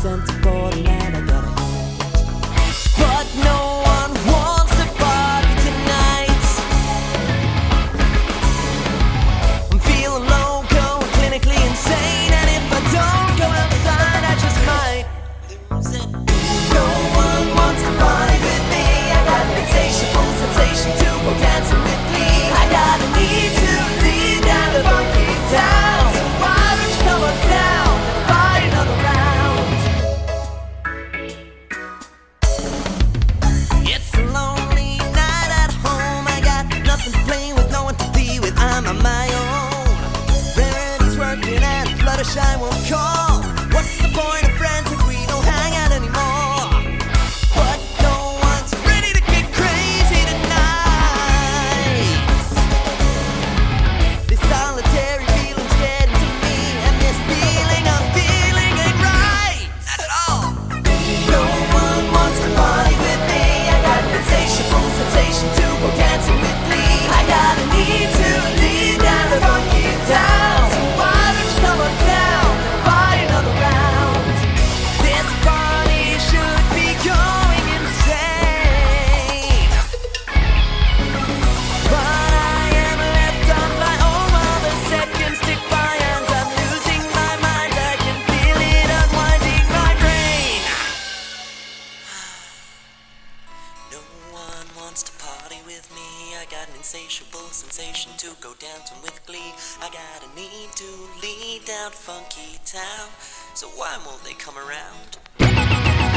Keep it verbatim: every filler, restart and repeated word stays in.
sent for the night. I got it. But no one wants to party tonight. I'm feeling low, going clinically insane, and if I don't go outside, I just might lose it. No one wants to party with me. I got an insatiable sensation to go dancing with me. I got a need to lead down the funky town. So why don't you come on down and fight another round? It's a lonely night at home. I got nothing to play with, no one to be with. I'm on my own. Rarity's working and Fluttershy won't call. What's the point of friends if we don't hang out anymore? But no one's ready to get crazy tonight. This solitary feeling's getting to me, and this feeling I'm feeling ain't right. Not at all. No one wants to party with me. I got an insatiable sensation to go dancing with me. I got a need to lead down the funky town. So why don't you come on down and fight another round? This party should be going insane, but I am left on my own while the seconds tick by and I'm losing my mind. I can feel it unwinding my brain. No one wants to party with me. I got an insatiable sensation to go dancing with glee. I got a need to lead down funky town. So why won't they come around?